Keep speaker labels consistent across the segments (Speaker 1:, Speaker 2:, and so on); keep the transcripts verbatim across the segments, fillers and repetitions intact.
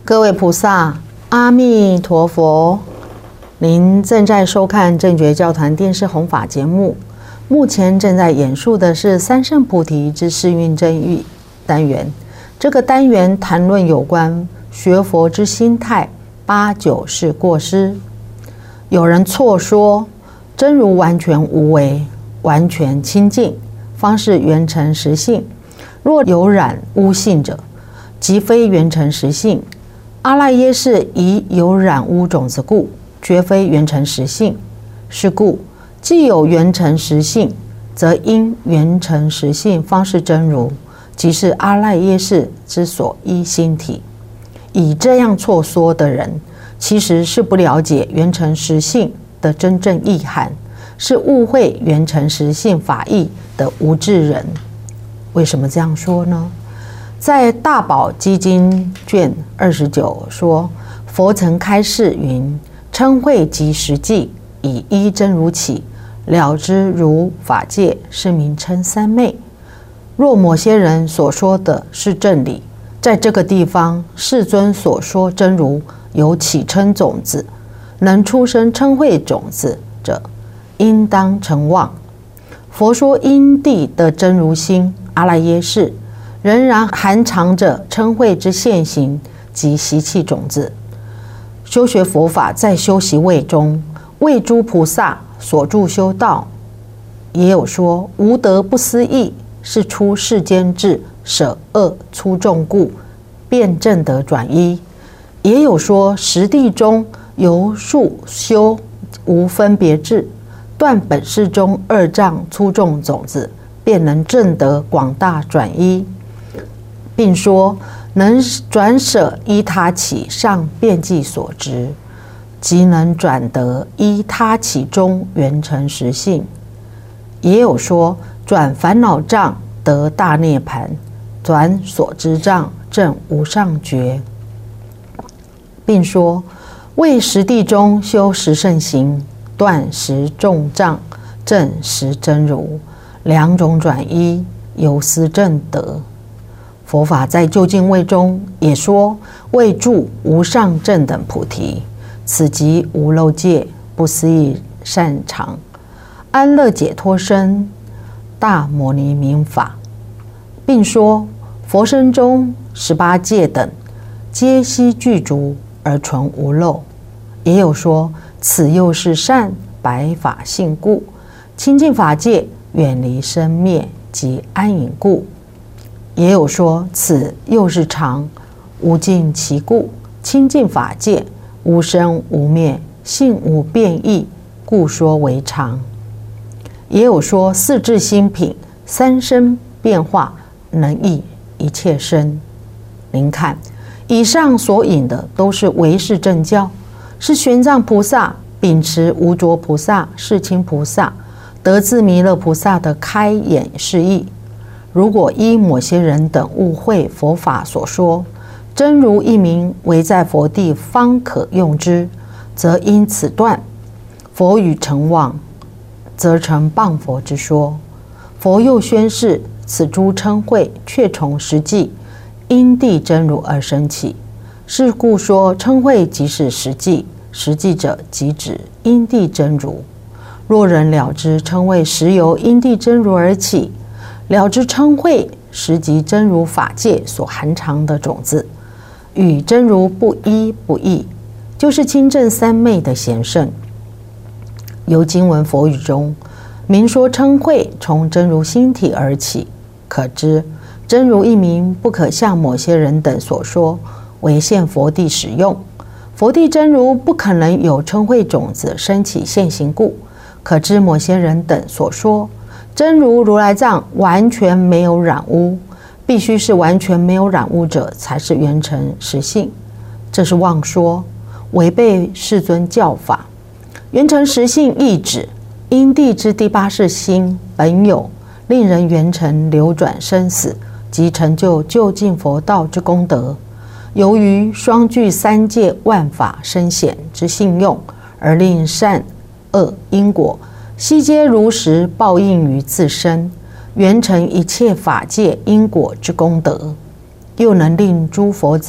Speaker 1: 各位菩萨，阿弥陀佛！您正在收看正觉教团电视弘法节目，目前正在演述的是三圣菩提之世运真喻单元。这个单元谈论有关学佛之心态，八九是过失。有人错说真如完全无为，完全清净，方是圆成实性。若有染污性者，即非圆成实性。阿赖耶识以有染污种子故，绝非圆成实性。是故，既有圆成实性，则因圆成实性方是真如，即是阿赖耶识之所依心体。以这样错说的人，其实是不了解圆成实性的真正意涵，是误会圆成实性法义的无智人。为什么这样说呢？在大宝积经卷二十九说，佛曾开示云：称慧即实际，以依真如起，了知如法界，是名称三昧。若某些人所说的是正理，在这个地方世尊所说真如有起称种子，能出生称慧种子者，应当成妄。佛说因地的真如心阿赖耶识，仍然含藏着称慧之现行及习气种子。修学佛法在修习位中，为诸菩萨所助修道，也有说无德不思议，是出世间智，舍恶出众故，便正德转依。也有说实地中由数修无分别智，断本世中二障出众种子，便能正得广大转依。并说能转舍依他起上遍计所执，即能转得依他起中圆成实性。也有说转烦恼障得大涅盘，转所知障证无上觉。并说为实地中修十圣行，断十众障，证十真如，两种转依，由思正得。佛法在究竟位中也说，为助无上正等菩提，此即无漏界，不思议善长，安乐解脱身，大摩尼名法。并说佛身中十八界等，皆悉具足而纯无漏。也有说此又是善白法性故，清净法界远离生灭及安隐故。也有说此又是常无尽其故，清净法界无生无灭，性无变异，故说为常。也有说四智心品，三生变化，能益一切生。您看，以上所引的都是唯识正教，是玄奘菩萨秉持无着菩萨、世亲菩萨、得自弥勒菩萨的开眼示意。如果依某些人等误会佛法所说，真如一名唯在佛地方可用之，则因此断。佛语成妄，则成谤佛之说。佛又宣示，此诸称慧却从实际因地真如而生起。是故说称慧即是实际，实际者即指因地真如。若人了知称谓实由因地真如而起，了知称慧实即真如法界所含藏的种子，与真如不一不异，就是清正三昧的贤圣。由经文佛语中明说称慧从真如心体而起，可知真如一名不可像某些人等所说为现佛地使用。佛地真如不可能有称慧种子升起现行故，可知某些人等所说真如如来藏完全没有染污，必须是完全没有染污者才是圆成实性，这是妄说，违背世尊教法。圆成实性意指因地之第八识心本有令人圆成流转生死及成就究竟佛道之功德，由于双具三界万法深显之信用，而令善恶因果悉皆如实报应于自身，圆成一切法界因果之功德，又能令诸佛子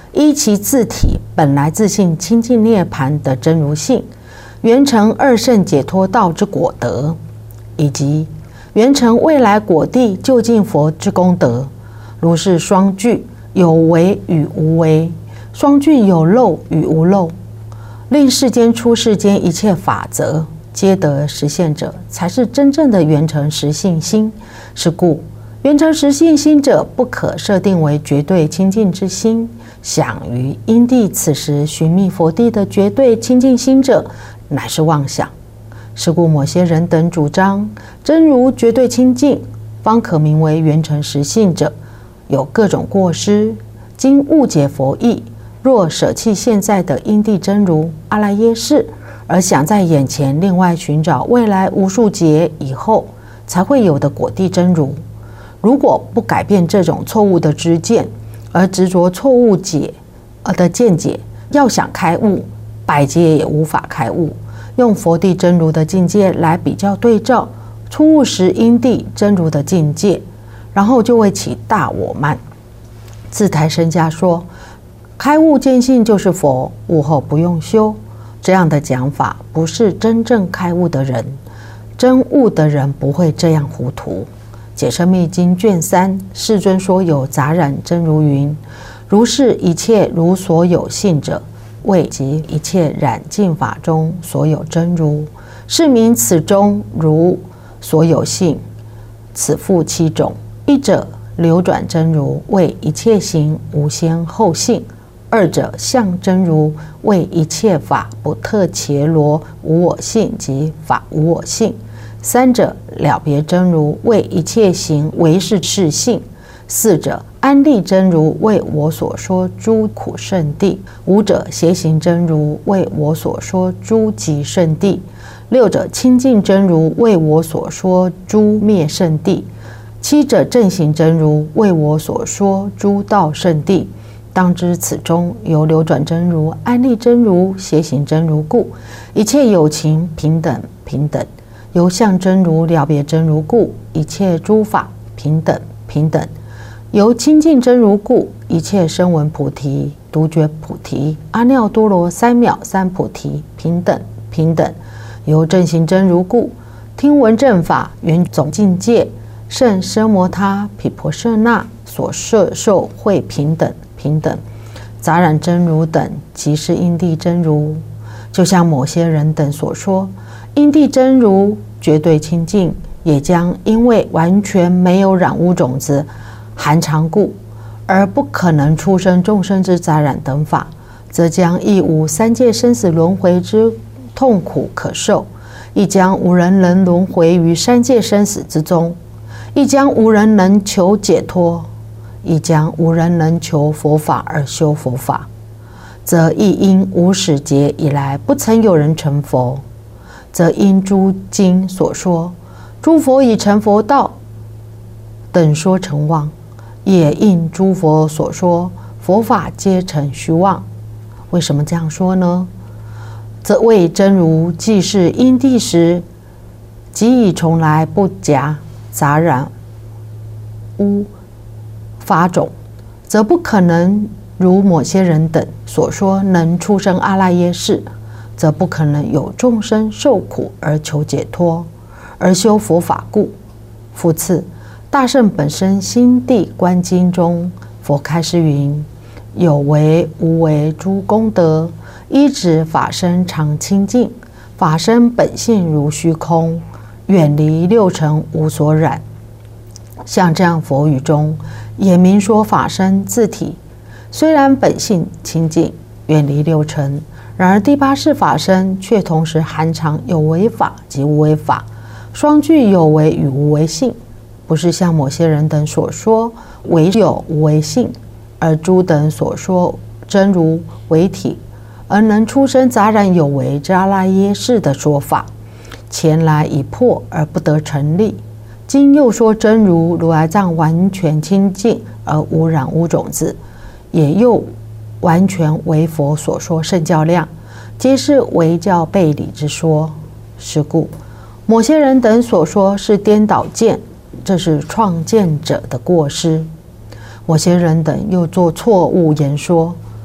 Speaker 1: 依其自体本来自性清净涅槃的真如性，圆成二圣解脱道之果德，以及圆成未来果地究竟佛之功德。如是双具，有为与无为，双具有漏与无漏，令世间出世间一切法则皆得实现者，才是真正的圆成实性心。是故圆成实性心者，不可设定为绝对清净之心。想于因地此时寻觅佛地的绝对清净心者，乃是妄想。是故某些人等主张真如绝对清净，方可名为圆成实性者，有各种过失，经误解佛意。若舍弃现在的因地真如阿赖耶识，而想在眼前另外寻找未来无数劫以后才会有的果地真如，如果不改变这种错误的知见，而执着错误解而的见解，要想开悟，百劫也无法开悟。用佛地真如的境界来比较对照初悟时因地真如的境界，然后就会起大我慢，自抬身价说开悟见性就是佛，悟后不用修。这样的讲法不是真正开悟的人，真悟的人不会这样糊涂。解深密经卷三，世尊说有杂染真如云：如是一切如所有性者，谓即一切染净法中所有真如。是名此中如所有性，此复七种。一者流转真如，谓一切行无先后性；二者相真如，谓一切法不特伽罗无我性及法无我性；三者了别真如，谓一切行唯是是性；四者安立真如，为我所说诸苦圣地；五者邪行真如，为我所说诸极圣地；六者清净真如，为我所说诸灭圣地；七者正行真如，为我所说诸道圣地。当知此中由流转真如、安立真如、邪行真如故，一切有情平等平等；由相真如、了别真如故，一切诸法平等平等；由清净真如故，一切声闻菩提、独觉菩提、阿耨多罗三藐三菩提平等平等；由正行真如故，听闻正法圆总境界圣奢摩他毗婆舍那所摄受会平等平等。杂染真如等即是因地真如，就像某些人等所说，因地真如绝对清净，也将因为完全没有染污种子含藏故，而不可能出生众生之杂染等法，则将亦无三界生死轮回之痛苦可受，亦将无人能轮回于三界生死之中，亦将无人能求解脱，亦将无人能求佛法而修佛法，则亦因无始劫以来不曾有人成佛，则因诸经所说诸佛已成佛道等说成妄，也因诸佛所说佛法皆成虚妄。为什么这样说呢？则谓真如既是因地时，即已从来不夹杂染污法种，则不可能如某些人等所说能出生阿赖耶识，则不可能有众生受苦而求解脱，而修佛法故。复次，大圣本身心地观经中，佛开示云：有为无为诸功德，依止法身常清净，法身本性如虚空，远离六尘无所染。像这样佛语中也明说法身自体虽然本性清净，远离六尘，然而第八世法身却同时含藏有为法及无为法，双具有为与无为性，不是像某些人等所说唯有无为性，而诸等所说真如为体，而能出生杂染有为之阿赖耶识的说法，前来已破而不得成立。今又说真如如来藏完全清净而无染污种子，也又完全为佛所说圣教量，皆是为教背理之说。是故某些人等所说是颠倒见，这是创见者的过失。某些人等又做错误言说，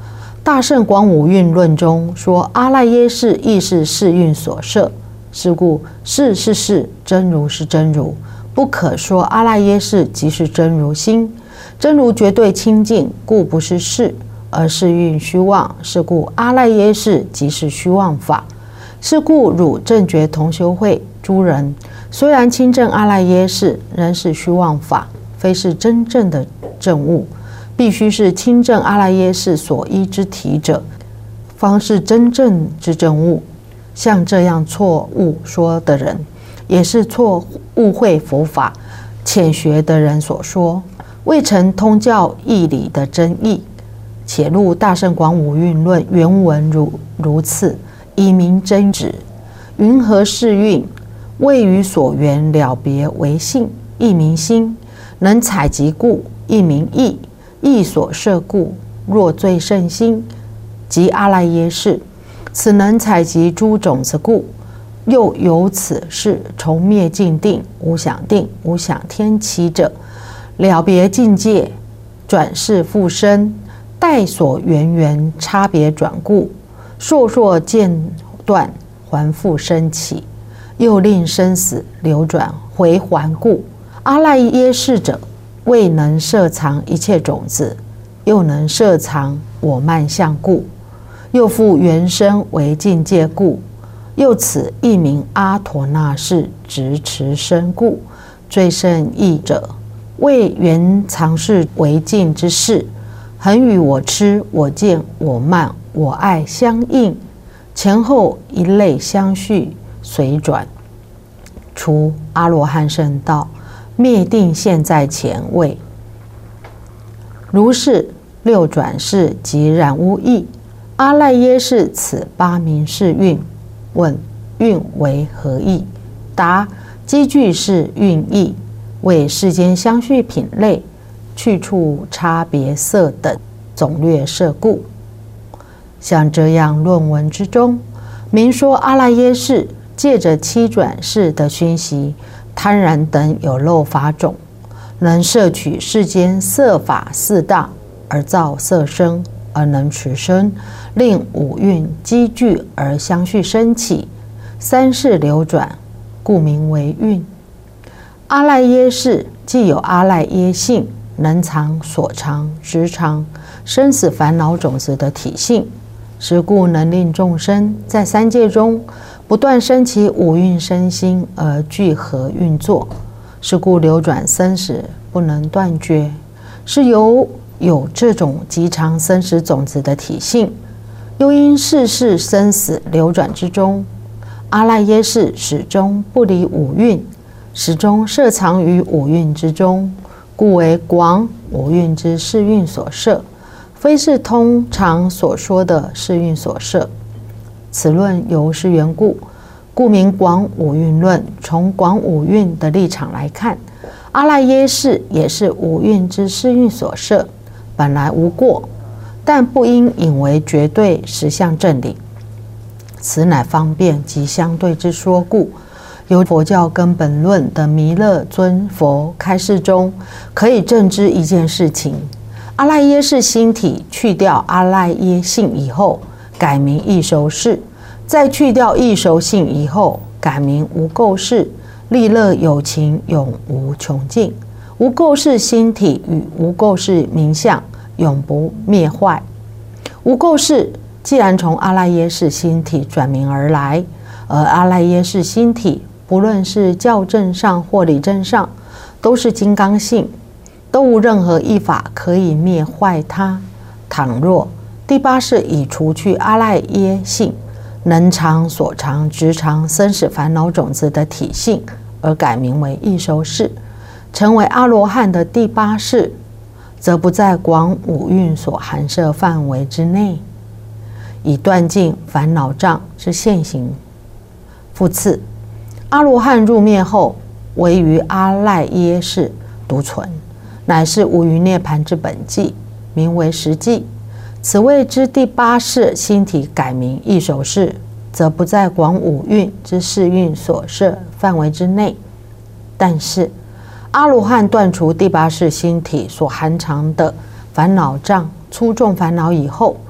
Speaker 1: 大乘广五蕴论中说，阿赖耶识亦是世蕴所摄，是故识是识，真如是真如，不可说阿赖耶识即是真如心。真如绝对清净，故不是识，而是蕴虚妄，是故阿赖耶识即是虚妄法。是故汝正觉同修会诸人，虽然亲证阿赖耶识，仍是虚妄法，非是真正的证悟。必须是亲证阿赖耶识所依之体者，方是真正之证悟。像这样错误说的人，也是错误会佛法、浅学的人所说，未曾通教义理的真义。且录大乘广五蕴论原文如如此，以明真旨。云何是蕴？谓于所缘了别为性，亦名心；能采集故，亦名意。意所摄故，若最胜心，即阿赖耶识。此能采集诸种子故，又由此是从灭尽定、无想定、无想天起者，了别境界，转世复生，待所缘缘差别转故，烁烁间断，还复生起，又令生死流转回还故。阿赖耶识者，未能摄藏一切种子，又能摄藏我慢相故，又复原生为境界故，又此一名阿陀那识执持身故。最胜义者，为原藏识为境之事，恒与我痴、我见、我慢、我爱相应，前后一类相续随转。除阿罗汉圣道，灭定现在前位。如是六转世即染污意。阿赖耶识此八名是蕴。问：蕴为何意？答：积聚是蕴意，为世间相续品类，去处差别色等总略摄故。像这样论文之中，明说阿赖耶识借着七转世的熏习，贪然等有漏法种，能摄取世间色法四大，而造色身，而能持身，令五蕴积聚而相续生起，三世流转，故名为蕴。阿赖耶识既有阿赖耶性，能藏所藏、执藏生死烦恼种子的体性，是故能令众生在三界中不断生起五蕴身心而聚合运作。是故流转生死不能断绝，是由有这种极长生死种子的体性，又因世事生死流转之中，阿赖耶识始终不离五蕴，始终摄藏于五蕴之中，故为广五蕴之世蕴所摄，非是通常所说的世蕴所摄。此论由是缘故，故名广五蕴论。从广五蕴的立场来看，阿赖耶识也是五蕴之世蕴所摄，本来无过，但不应引为绝对实相正理。此乃方便及相对之说故。由佛教根本论的弥勒尊佛开示中，可以证知一件事情：阿赖耶识心体去掉阿赖耶性以后，改名异熟识；再去掉异熟性以后，改名无垢识。利乐有情，永无穷尽。无垢识心体与无垢识名相永不灭坏。无垢识既然从阿赖耶识心体转名而来，而阿赖耶识心体不论是教正上或理正上，都是金刚性，都无任何一法可以灭坏它。倘若第八识已除去阿赖耶性，能藏所藏执藏生死烦恼种子的体性，而改名为异熟识，成为阿罗汉的第八识，则不在广五蕴所含摄范围之内，以断尽烦恼障之现行。复次，阿罗汉入灭后，唯于阿赖耶识独存，乃是无余涅盘之本际，名为实际。此谓之第八识心体改名异熟识，则不在广五蕴之世蕴所摄范围之内。但是阿罗汉断除第八识心体所含藏的烦恼障、粗重烦恼以后，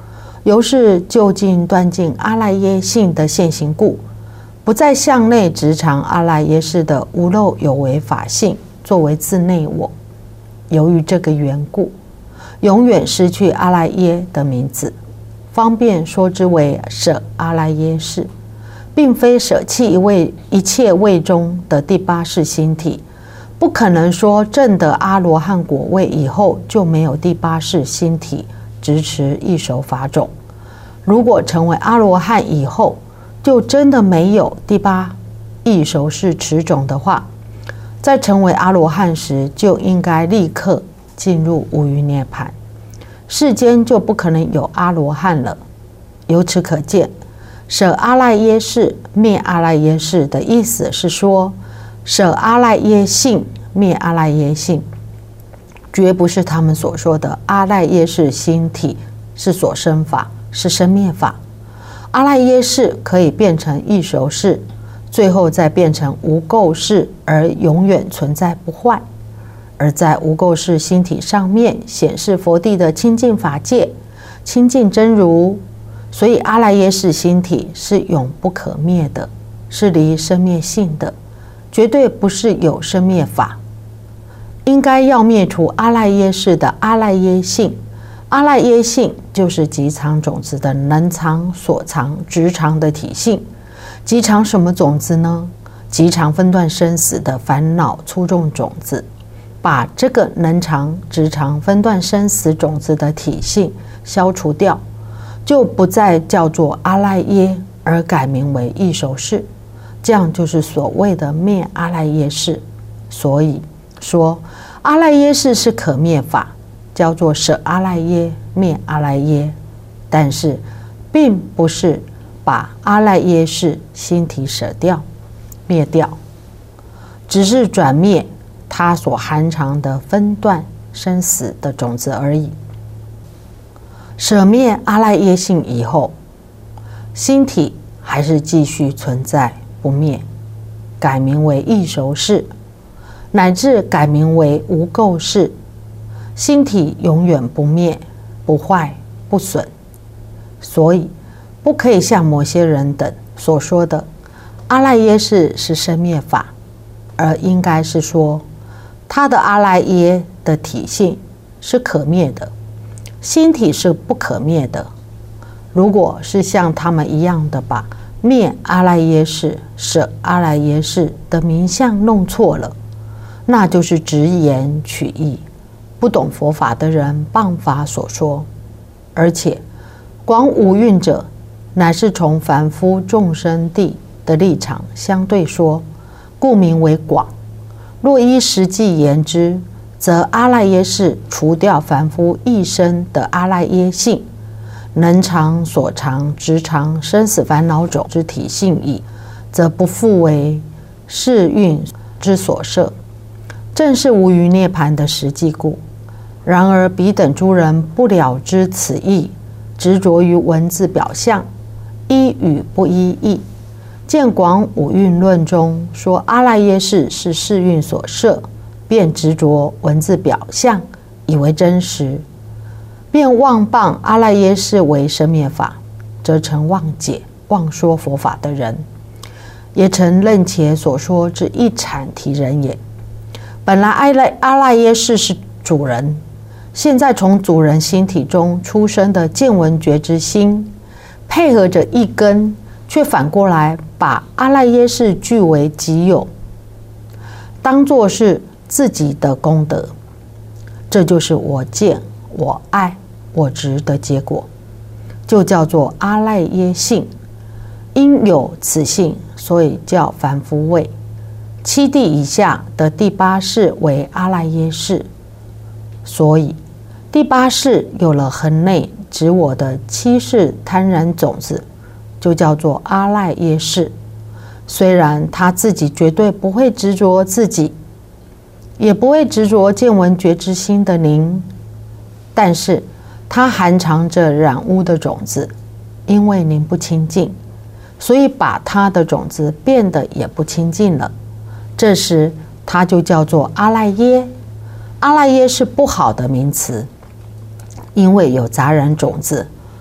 Speaker 1: 由是就近断尽阿赖耶性的现行故，不再向内直尝阿赖耶识的无漏有为法性作为自内我。由于这个缘故，永远失去阿赖耶的名字，方便说之为舍阿赖耶识，并非舍弃一位一切位中的第八识心体。不可能说证得阿罗汉果位以后就没有第八识心体执持异熟法种。如果成为阿罗汉以后就真的没有第八异熟识持种的话，在成为阿罗汉时就应该立刻进入无余涅槃，世间就不可能有阿罗汉了。由此可见，舍阿赖耶识灭阿赖耶识的意思是说，舍阿赖耶性灭阿赖耶性，绝不是他们所说的阿赖耶识心体是所生法，是生灭法。阿赖耶识可以变成异熟识，最后再变成无垢识，而永远存在不坏。而在无垢识心体上面显示佛地的清净法界、清净真如，所以阿赖耶识心体是永不可灭的，是离生灭性的，绝对不是有生灭法。应该要灭除阿赖耶识的阿赖耶性。阿赖耶性就是极藏种子的能藏、所藏、执藏的体性。极藏什么种子呢？极藏分段生死的烦恼粗重种子。把这个能藏、执藏、分段生死种子的体性消除掉，就不再叫做阿赖耶，而改名为异熟识。这样就是所谓的灭阿赖耶识。所以说阿赖耶识是可灭法，叫做舍阿赖耶灭阿赖耶，但是并不是把阿赖耶识心体舍掉灭掉，只是转灭它所含藏的分段生死的种子而已。舍灭阿赖耶性以后，心体还是继续存在不灭，改名为异熟识，乃至改名为无垢识，心体永远不灭、不坏、不损。所以不可以像某些人等所说的阿赖耶识是生灭法，而应该是说他的阿赖耶的体性是可灭的，心体是不可灭的。如果是像他们一样的把灭阿赖耶识、舍阿赖耶识的名相弄错了，那就是直言取义，不懂佛法的人谤法所说。而且广五蕴者乃是从凡夫众生地的立场相对说，故名为广。若依实际言之，则阿赖耶识除掉凡夫一生的阿赖耶性，能藏、所藏、执藏生死烦恼种之体性矣，则不复为世运之所摄，正是无余涅槃的实际故。然而彼等诸人不了知此意，执着于文字表象，依语不依义。见广五蕴论中说阿赖耶识是世运所摄，便执着文字表象，以为真实，便妄谤阿赖耶识为生灭法，则成妄解、妄说佛法的人，也成楞伽所说之一阐提人也。本来阿赖阿赖耶识是主人，现在从主人心体中出生的见闻觉知心，配合着一根，却反过来把阿赖耶识据为己有，当作是自己的功德。这就是我见、我爱、我执的结果，就叫做阿赖耶性。因有此性，所以叫凡夫位。七地以下的第八识为阿赖耶识，所以第八识有了恒内指我的七识贪婪种子，就叫做阿赖耶识。虽然他自己绝对不会执着自己，也不会执着见闻觉知心的您，但是它含藏着染污的种子，因为您不清净，所以把它的种子变得也不清净了。这时它就叫做阿赖耶。阿赖耶是不好的名词，因为有杂染种子，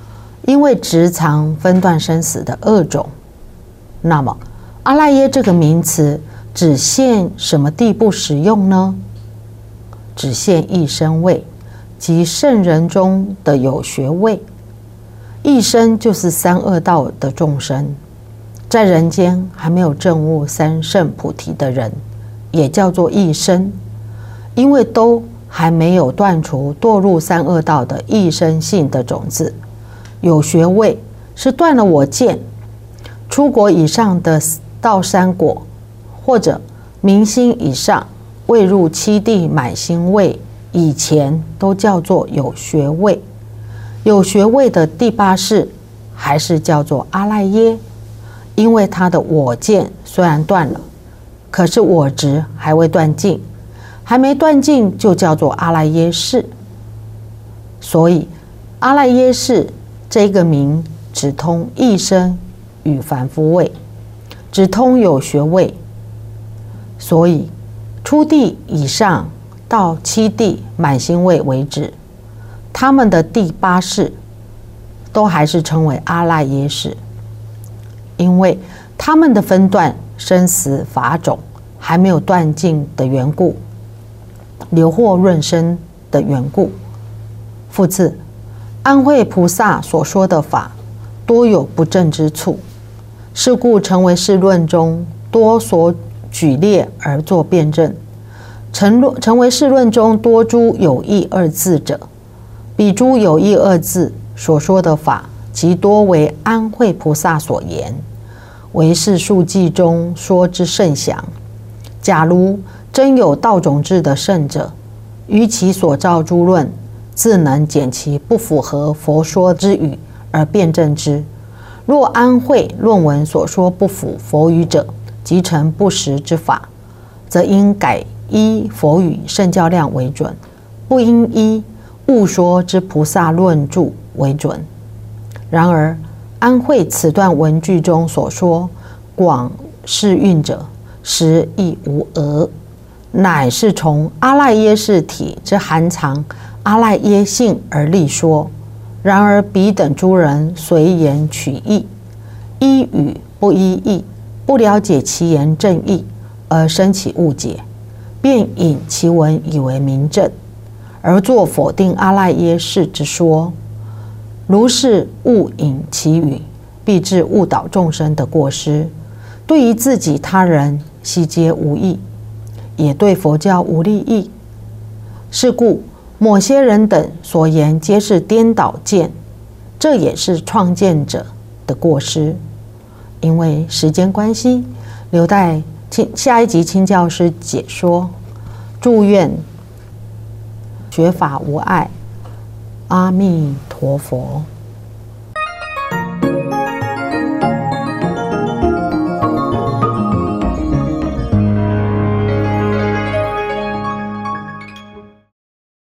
Speaker 1: 因为直藏分段生死的恶种。那么阿赖耶这个名词只限什么地步使用呢？只限一生位，即圣人中的有学位。一生就是三恶道的众生，在人间还没有证悟三圣菩提的人，也叫做一生，因为都还没有断除堕入三恶道的一生性的种子。有学位是断了我见，出国以上的到三果，或者明星以上未入七地满星位以前，都叫做有学位。有学位的第八世还是叫做阿赖耶，因为他的我见虽然断了，可是我执还未断尽，还没断尽就叫做阿赖耶识。所以阿赖耶识这个名只通一生与凡夫位，只通有学位。所以初地以上到七地满星位为止，他们的第八世都还是称为阿赖耶识，因为他们的分段生死法种还没有断尽的缘故，流惑润生的缘故。复次，安慧菩萨所说的法多有不正之处，是故成为释论中多所举列而作辩证。成成为释论中多诸有义二字者，彼诸有义二字所说的法，其多为安慧菩萨所言，为是数记中说之甚详。假如真有道种智的圣者，于其所造诸论，自能检其不符合佛说之语而辩证之。若安慧论文所说不符佛语者，即成不实之法，则应改依佛语圣教量为准，不应依误说之菩萨论著为准。然而安慧此段文句中所说广释运者，实亦无讹，乃是从阿赖耶识体之含藏阿赖耶性而立说。然而彼等诸人随言取义，依语不依义，不了解其言正义，而生起误解，便引其文以为明正，而作否定阿赖耶识之说。如是误引其语，必致误导众生的过失，对于自己他人悉皆无益，也对佛教无利益。是故某些人等所言皆是颠倒见，这也是创见者的过失。因为时间关系，留待下一集清教师解说。祝愿学法无碍，阿弥陀佛。